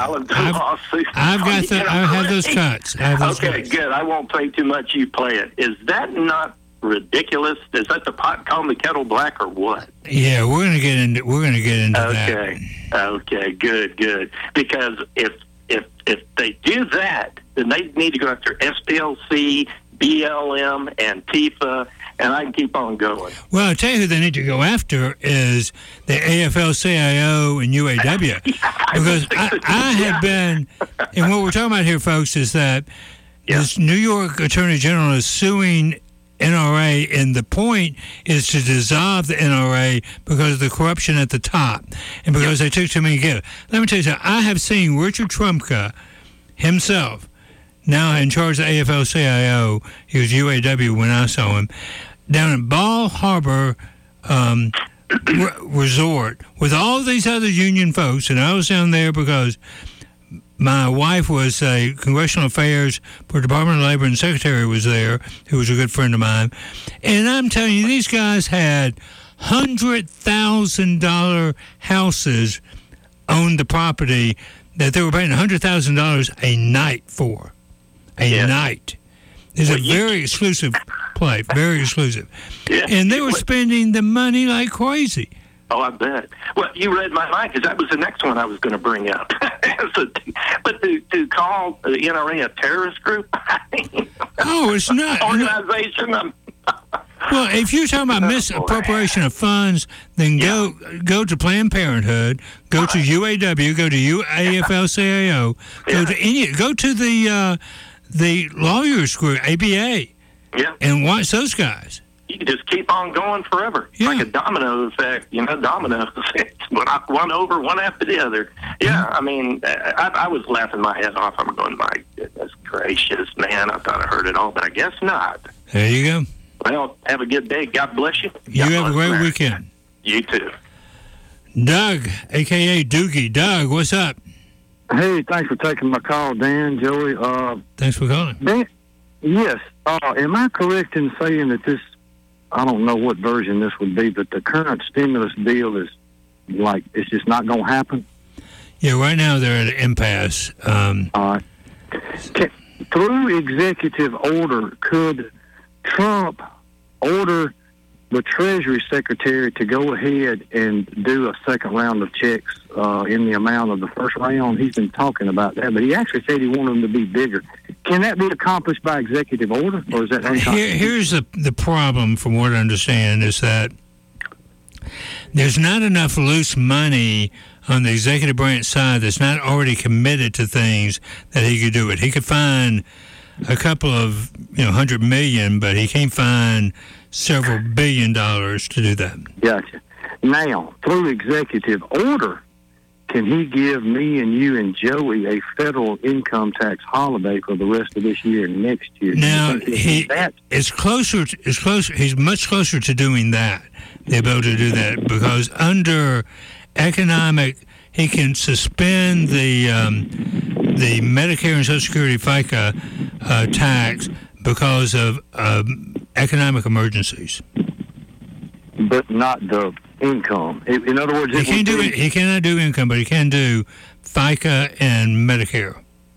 I have those cuts. Okay, good. I won't play too much. You play it. Is that not ridiculous? Is that the pot calling the kettle black or what? Yeah, we're gonna get into that. Okay, good. Because if they do that, then they need to go after SPLC, BLM, and TIFA, and I can keep on going. Well, I'll tell you who they need to go after is the AFL-CIO and UAW. Because I have been, and what we're talking about here, folks, is that this New York Attorney General is suing NRA, and the point is to dissolve the NRA because of the corruption at the top and because they took too many gifts. Let me tell you something. I have seen Richard Trumka himself, now in charge of the AFL-CIO, he was UAW when I saw him, down at Ball Harbor Resort with all these other union folks, and I was down there because my wife was a congressional affairs for Department of Labor, and secretary was there, who was a good friend of mine. And I'm telling you, these guys had $100,000 houses on the property that they were paying $100,000 a night for. A night. It's a very exclusive place, very exclusive. And they were spending the money like crazy. Oh, I bet. Well, you read my mind because that was the next one I was going to bring up. But to call the NRA a terrorist group? Oh, it's not. Organization? Well, if you're talking about misappropriation of funds, then go to Planned Parenthood, go to UAW, go to AFL-CIO, go to the lawyers group, ABA, and watch those guys. You can just keep on going forever. Like a domino effect, domino effect. One over, one after the other. Yeah, I mean, I was laughing my head off. I'm going, my goodness gracious, man. I thought I heard it all, but I guess not. There you go. Well, have a good day. God bless you. You have a great weekend. You too. Doug, a.k.a. Doogie. Doug, what's up? Hey, thanks for taking my call, Dan, Joey. Thanks for calling. Dan, yes. Am I correct in saying that this, I don't know what version this would be, but the current stimulus deal is like, it's just not going to happen? Yeah, right now they're at an impasse. All right. Through executive order, could Trump order the Treasury Secretary to go ahead and do a second round of checks in the amount of the first round? He's been talking about that, but he actually said he wanted them to be bigger. Can that be accomplished by executive order, or is that unconstitutional? Here's the problem, from what I understand, is that there's not enough loose money on the executive branch side that's not already committed to things that he could do it. He could find a couple of $100 million, but he can't find several $1 billion to do that. Gotcha. Now, through executive order, can he give me and you and Joey a federal income tax holiday for the rest of this year and next year? Now, it's closer. He's much closer to doing that, the ability to do that, because under economic, he can suspend the Medicare and Social Security FICA tax because of economic emergencies. But not the income. In other words, he cannot do income, but he can do FICA and Medicare.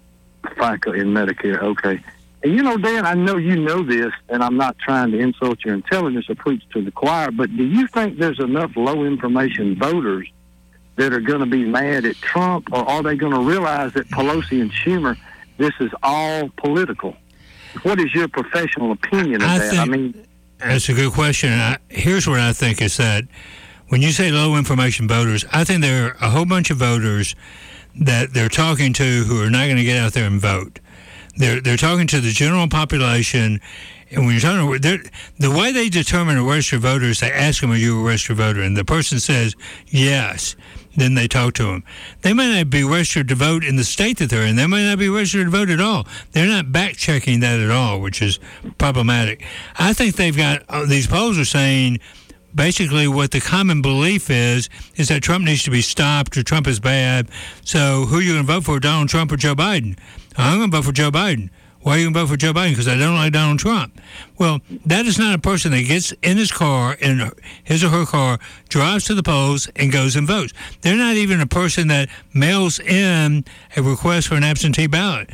FICA and Medicare, okay. And Dan, I know you know this, and I'm not trying to insult your intelligence or preach to the choir, but do you think there's enough low information voters that are going to be mad at Trump, or are they going to realize that Pelosi and Schumer, this is all political? What is your professional opinion of that? That's a good question. Here's what I think is that when you say low information voters, I think there are a whole bunch of voters that they're talking to who are not going to get out there and vote. They're talking to the general population, and when you're talking, the way they determine a registered voter is they ask them, "Are you a registered voter?" And the person says yes. Then they talk to them. They may not be registered to vote in the state that they're in. They may not be registered to vote at all. They're not back-checking that at all, which is problematic. I think they've got, these polls are saying basically what the common belief is that Trump needs to be stopped or Trump is bad. So who are you going to vote for, Donald Trump or Joe Biden? I'm going to vote for Joe Biden. Why are you going to vote for Joe Biden? Because I don't like Donald Trump. Well, that is not a person that gets in his car, in his or her car, drives to the polls, and goes and votes. They're not even a person that mails in a request for an absentee ballot.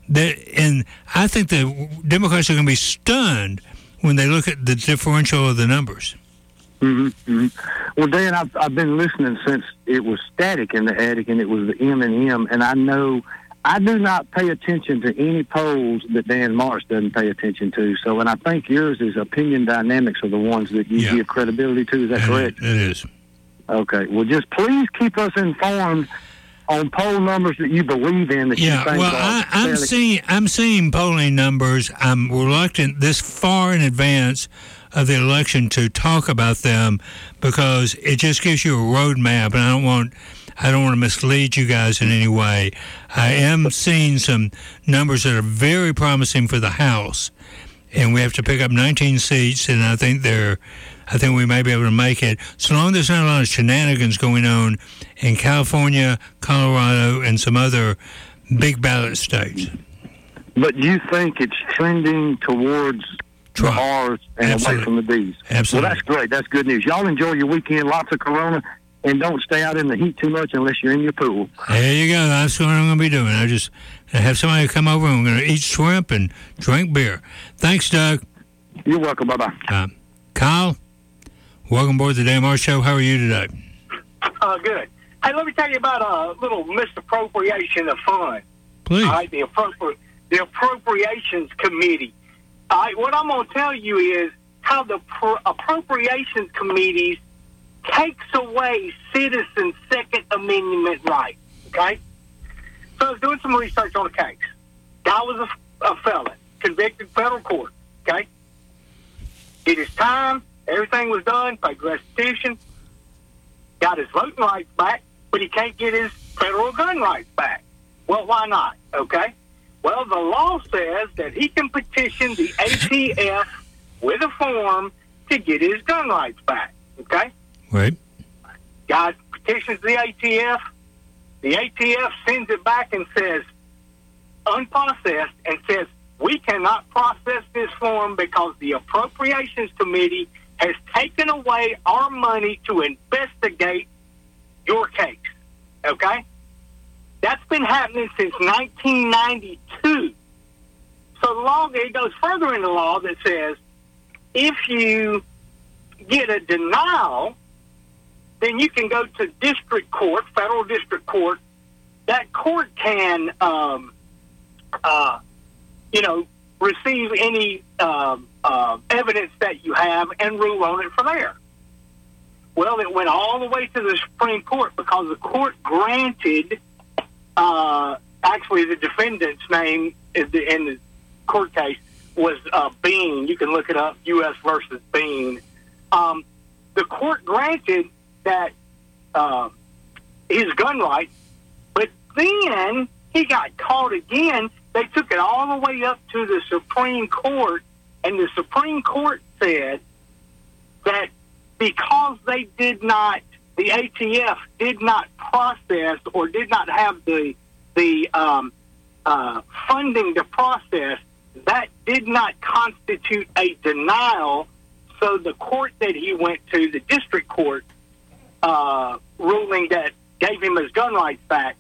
And I think the Democrats are going to be stunned when they look at the differential of the numbers. Mm-hmm. Well, Dan, I've been listening since it was static in the attic, and it was the M&M, and I know I do not pay attention to any polls that Dan Marsh doesn't pay attention to. So, and I think yours is opinion dynamics are the ones that you give credibility to. Is that correct? It is. Okay. Well, just please keep us informed on poll numbers that you believe in. That you think I'm seeing polling numbers. I'm reluctant this far in advance of the election to talk about them because it just gives you a roadmap, and I don't want to mislead you guys in any way. I am seeing some numbers that are very promising for the House, and we have to pick up 19 seats, and I think we may be able to make it, so long as there's not a lot of shenanigans going on in California, Colorado, and some other big ballot states. But you think it's trending towards Trump. The R's and away from the D's? Absolutely. Well, that's great. That's good news. Y'all enjoy your weekend. Lots of Corona. And don't stay out in the heat too much unless you're in your pool. There you go. That's what I'm going to be doing. I have somebody come over and we're going to eat shrimp and drink beer. Thanks, Doug. You're welcome. Bye-bye. Kyle, welcome aboard the Dan Marsh Show. How are you today? Good. Hey, let me tell you about a little misappropriation of funds. Please. All right, the Appropriations Committee. All right, what I'm going to tell you is how the Appropriations Committees takes away citizens' Second Amendment rights, okay? So I was doing some research on the case. Guy was a felon, convicted federal court, okay? Did his time, everything was done, paid restitution, got his voting rights back, but he can't get his federal gun rights back. Well, why not, okay? Well, the law says that he can petition the ATF with a form to get his gun rights back, okay? Right. Guy petitions the ATF. The ATF sends it back and says, unprocessed, and says, we cannot process this form because the Appropriations Committee has taken away our money to investigate your case, okay? That's been happening since 1992. So the law, it goes further in the law that says if you get a denial, then you can go to district court, federal district court. That court can, receive any evidence that you have and rule on it from there. Well, it went all the way to the Supreme Court because the court granted, actually the defendant's name in the court case was Bean. You can look it up, U.S. versus Bean. The court granted that his gun rights, but then he got caught again. They took it all the way up to the Supreme Court, and the Supreme Court said that because they did not, the ATF did not process or did not have the funding to process, that did not constitute a denial. So the court that he went to, the district court, ruling that gave him his gun rights back,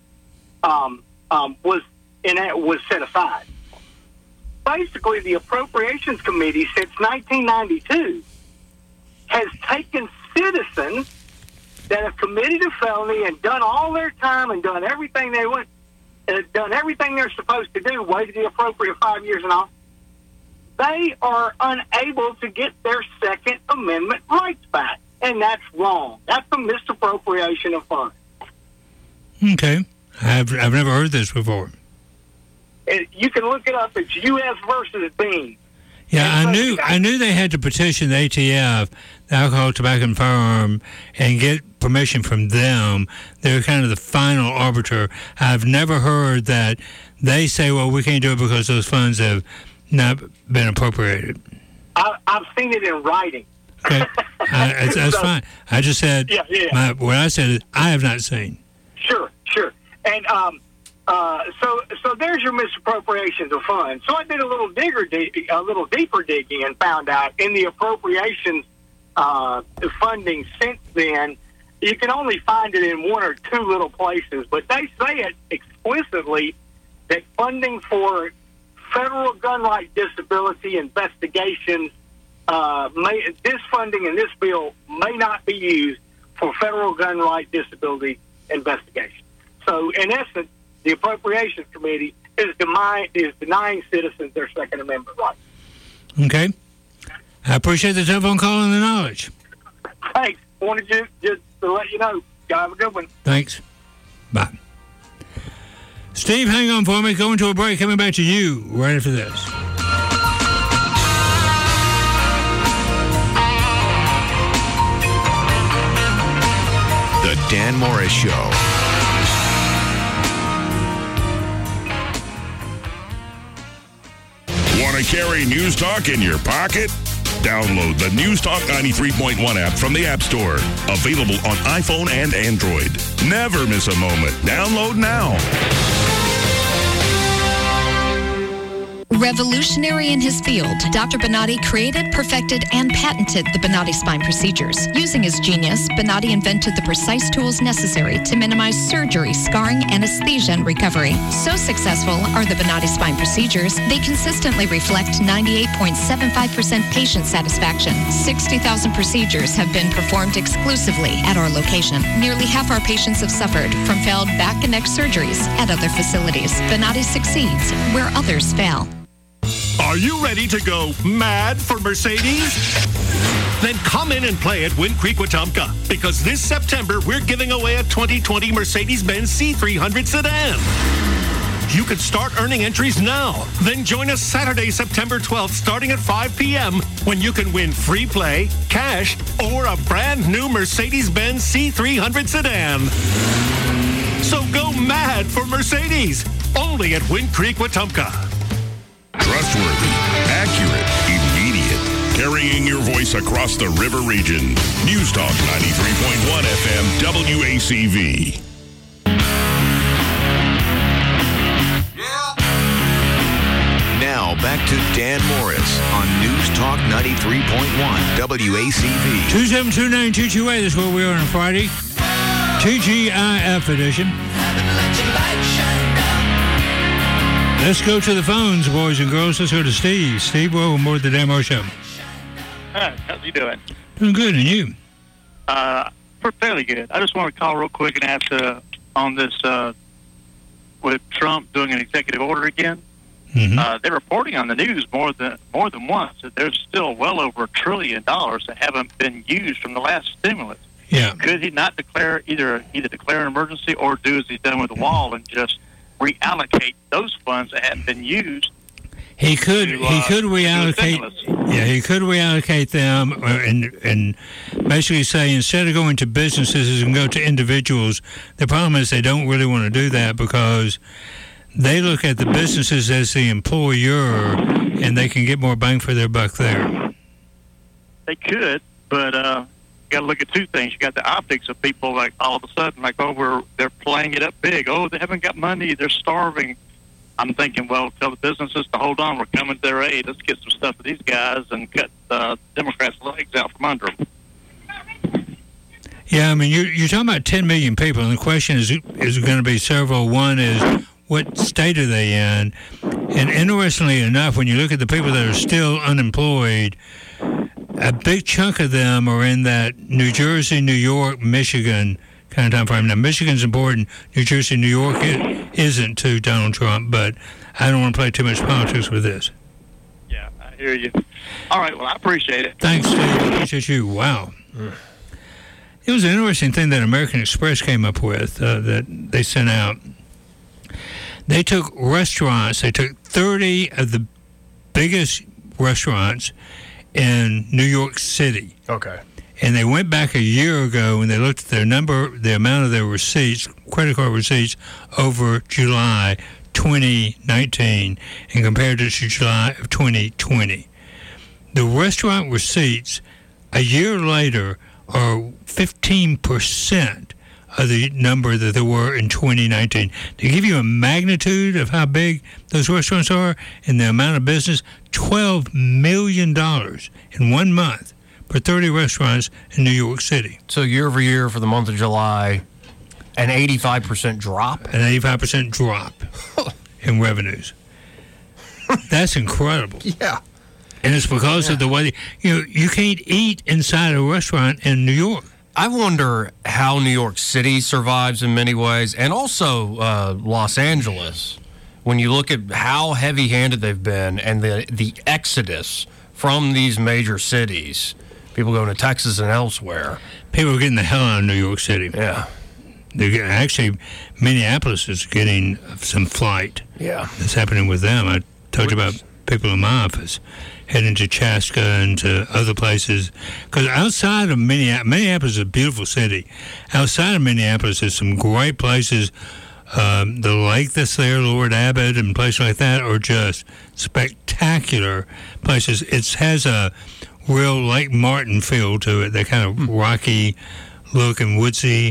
was set aside. Basically, the Appropriations Committee since 1992 has taken citizens that have committed a felony and done all their time and done everything they want, done everything they're supposed to do, waited the appropriate 5 years and all. They are unable to get their Second Amendment rights back, and that's wrong. That's a misappropriation of funds. Okay, I've never heard this before. You can look it up. It's U.S. versus Bean. Yeah, I knew they had to petition the ATF, the Alcohol, Tobacco, and Firearm, and get permission from them. They're kind of the final arbiter. I've never heard that they say, well, we can't do it because those funds have not been appropriated. I've seen it in writing. Okay, that's fine. I just said, what I said is, I have not seen. Sure. And so there's your misappropriations of funds. So I did a little deeper digging and found out in the appropriations funding since then, you can only find it in one or two little places, but they say it explicitly that funding for federal gun right disability investigations, this funding in this bill may not be used for federal gun right disability investigation. So in essence, the Appropriations Committee is denying citizens their Second Amendment rights. Okay. I appreciate the telephone call and the knowledge. Thanks. Wanted you just to let you know. Y'all have a good one. Thanks. Bye. Steve, hang on for me. Going to a break. Coming back to you right after this. The Dan Morris Show. Want to carry News Talk in your pocket? Download the News Talk 93.1 app from the App Store. Available on iPhone and Android. Never miss a moment. Download now. Revolutionary in his field, Dr. Bonatti created, perfected, and patented the Bonatti spine procedures. Using his genius, Bonatti invented the precise tools necessary to minimize surgery, scarring, anesthesia, and recovery. So successful are the Bonatti spine procedures, they consistently reflect 98.75% patient satisfaction. 60,000 procedures have been performed exclusively at our location. Nearly half our patients have suffered from failed back and neck surgeries at other facilities. Bonatti succeeds where others fail. Are you ready to go mad for Mercedes? Then come in and play at Wind Creek Wetumpka, because this September we're giving away a 2020 Mercedes-Benz C300 sedan. You can start earning entries now. Then join us Saturday, September 12th, starting at 5 p.m., when you can win free play, cash, or a brand new Mercedes-Benz C300 sedan. So go mad for Mercedes, only at Wind Creek Wetumpka. Trustworthy, accurate, immediate. Carrying your voice across the river region. News Talk 93.1 FM WACV. Now back to Dan Morris on News Talk 93.1 WACV. 2729228 is where we are on Friday. TGIF edition. Let's go to the phones, boys and girls. Let's go to Steve. Steve, welcome aboard the Dan Morris Show. Hi, how's you doing? Doing good, and you? Fairly good. I just want to call real quick and ask on this with Trump doing an executive order again. Mm-hmm. They're reporting on the news more than once that there's still well over $1 trillion that haven't been used from the last stimulus. Yeah. Could he not declare either declare an emergency or do as he's done with the wall and just reallocate those funds that hadn't been used? He could reallocate. Yeah, he could reallocate them and basically say instead of going to businesses, he can go to individuals. The problem is they don't really want to do that because they look at the businesses as the employer, and they can get more bang for their buck there. They could, but you got to look at two things. You got the optics of people like all of a sudden like they're playing it up big. Oh, they haven't got money. They're starving. I'm thinking, well, tell the businesses to hold on. We're coming to their aid. Let's get some stuff to these guys and cut Democrats' legs out from under them. Yeah, I mean, you're talking about 10 million people, and the question is going to be several. One is, what state are they in? And interestingly enough, when you look at the people that are still unemployed, a big chunk of them are in that New Jersey, New York, Michigan kind of time frame. Now, Michigan's important. New Jersey, New York isn't to Donald Trump, but I don't want to play too much politics with this. Yeah, I hear you. All right, well, I appreciate it. Thanks, Steve. I appreciate you. Wow. It was an interesting thing that American Express came up with that they sent out. They took restaurants. They took 30 of the biggest restaurants in New York City. Okay. And they went back a year ago and they looked at the amount of their receipts, credit card receipts, over July 2019 and compared it to July of 2020. The restaurant receipts a year later are 15% of the number that there were in 2019. To give you a magnitude of how big those restaurants are and the amount of business, $12 million in 1 month for 30 restaurants in New York City. So year over year for the month of July, an 85% drop? An 85% drop in revenues. That's incredible. Yeah. And it's because of the way, you can't eat inside a restaurant in New York. I wonder how New York City survives in many ways, and also Los Angeles. When you look at how heavy-handed they've been and the exodus from these major cities, people going to Texas and elsewhere. People are getting the hell out of New York City. Yeah. Actually, Minneapolis is getting some flight. Yeah. That's happening with them. I told you about people in my office heading to Chaska and to other places. Because outside of Minneapolis is a beautiful city. Outside of Minneapolis, there's some great places. The lake that's there, Lord Abbott, and places like that are just spectacular places. It has a real Lake Martin feel to it, that kind of rocky look and woodsy.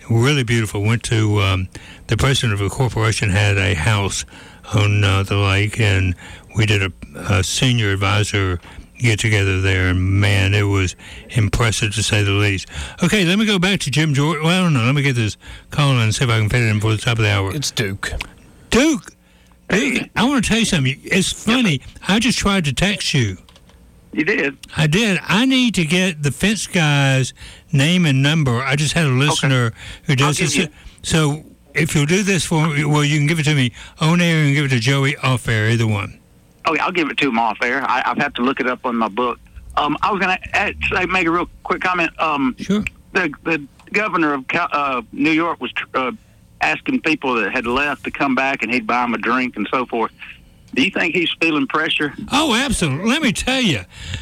really beautiful. Went to the president of a corporation had a house on the lake, and we did a senior advisor get together there, and man, it was impressive to say the least. Okay, let me go back to Jim Jordan. Well, I don't know. Let me get this call in and see if I can fit it in for the top of the hour. It's Duke. Duke, I want to tell you something. It's funny. I just tried to text you. You did? I did. I need to get the fence guy's name and number. I just had a listener who does this. So if you'll do this for me, well, you can give it to me on air and give it to Joey off air, either one. Okay, I'll give it to him off air. I've had to look it up on my book. I was going to make a real quick comment. Sure. The governor of New York was asking people that had left to come back, and he'd buy them a drink and so forth. Do you think he's feeling pressure? Oh, absolutely. Let me tell you,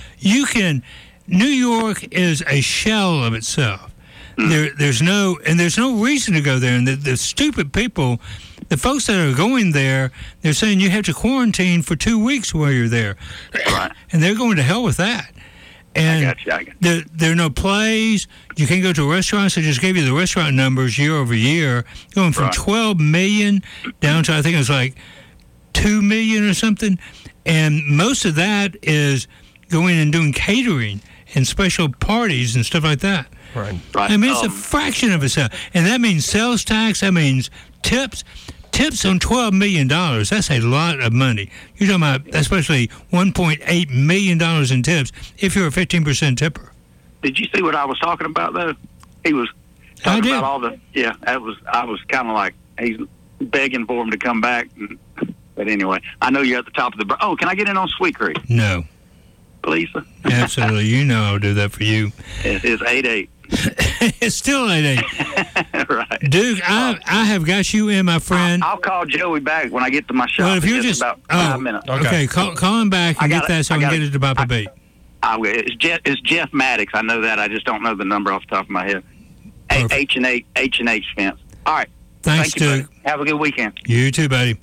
New York is a shell of itself. There's no reason to go there. And the stupid people, the folks that are going there, they're saying you have to quarantine for 2 weeks while you're there. Right. And they're going to hell with that. And I got you. There are no plays. You can't go to restaurants. I just gave you the restaurant numbers year over year, going from 12 million down to, I think it was like 2 million or something. And most of that is going and doing catering and special parties and stuff like that. Right. I mean, it's a fraction of itself. And that means sales tax. That means tips. Tips on $12 million. That's a lot of money. You're talking about especially $1.8 million in tips if you're a 15% tipper. Did you see what I was talking about, though? He was talking about all the... Yeah, I was kind of like, he's begging for him to come back. But anyway, I know you're at the top of the... Oh, can I get in on Sweet Creek? No. Lisa? Absolutely. You know I'll do that for you. It's 8-8. It's still 8-8. Right. Duke, I have got you in, my friend. I'll call Joey back when I get to my shop. Well, if you're just about 5 minutes. Okay, call him back and get that so I can get it to Papa B. It's Jeff Maddox. I know that. I just don't know the number off the top of my head. H&H fence. All right. Thanks, Thank you, Duke. buddy. Have a good weekend. You too, buddy.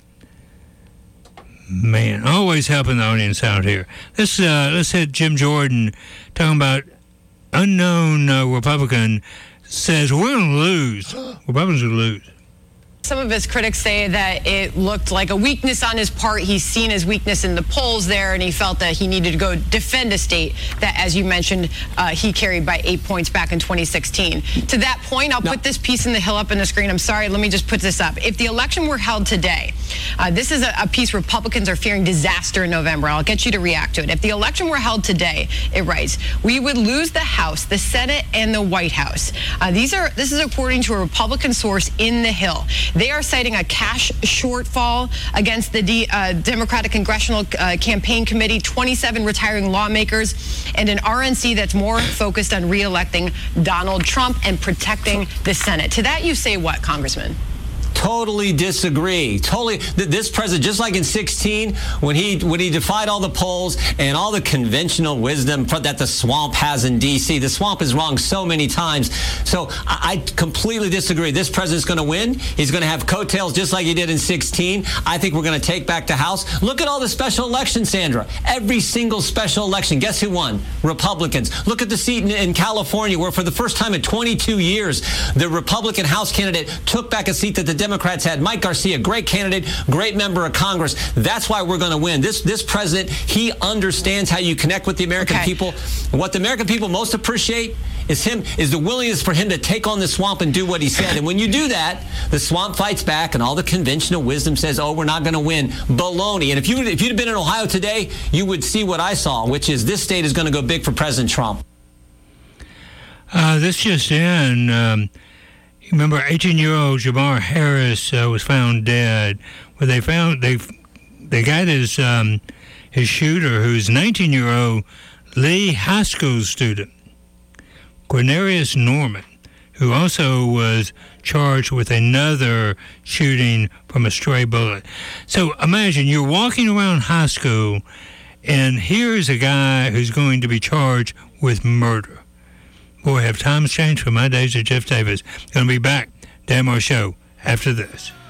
Man, always helping the audience out here. Let's hit Jim Jordan talking about unknown Republican says we're going to lose. Republicans will lose. Some of his critics say that it looked like a weakness on his part. He's seen his weakness in the polls there, and he felt that he needed to go defend a state that, as you mentioned, he carried by 8 points back in 2016. To that point, I'll put this piece in the Hill up on the screen. I'm sorry, let me just put this up. If the election were held today, this is a piece Republicans are fearing disaster in November. I'll get you to react to it. If the election were held today, it writes, we would lose the House, the Senate, and the White House. This is according to a Republican source in the Hill. They are citing a cash shortfall against the Democratic Congressional Campaign Committee, 27 retiring lawmakers, and an RNC that's more focused on re-electing Donald Trump and protecting the Senate. To that you say what, Congressman? Totally disagree. Totally. This president, just like in 2016, when he defied all the polls and all the conventional wisdom that the swamp has in D.C., the swamp is wrong so many times. So I completely disagree. This president's going to win. He's going to have coattails just like he did in 2016. I think we're going to take back the House. Look at all the special elections, Sandra. Every single special election. Guess who won? Republicans. Look at the seat in California, where for the first time in 22 years, the Republican House candidate took back a seat that the Democrats had. Mike Garcia, great candidate, great member of Congress. That's why we're going to win. This president, he understands how you connect with the American people. What the American people most appreciate is the willingness for him to take on the swamp and do what he said. And when you do that, the swamp fights back, and all the conventional wisdom says, "Oh, we're not going to win." Baloney. And if you'd have been in Ohio today, you would see what I saw, which is this state is going to go big for President Trump. This just in. Remember, 18-year-old Jamar Harris was found dead. Well, they got his shooter, who's 19-year-old Lee High School student, Quinarius Norman, who also was charged with another shooting from a stray bullet. So imagine you're walking around high school, and here's a guy who's going to be charged with murder. Boy, have times changed from my days at Jeff Davis. Going to be back. Dan Moore Show after this.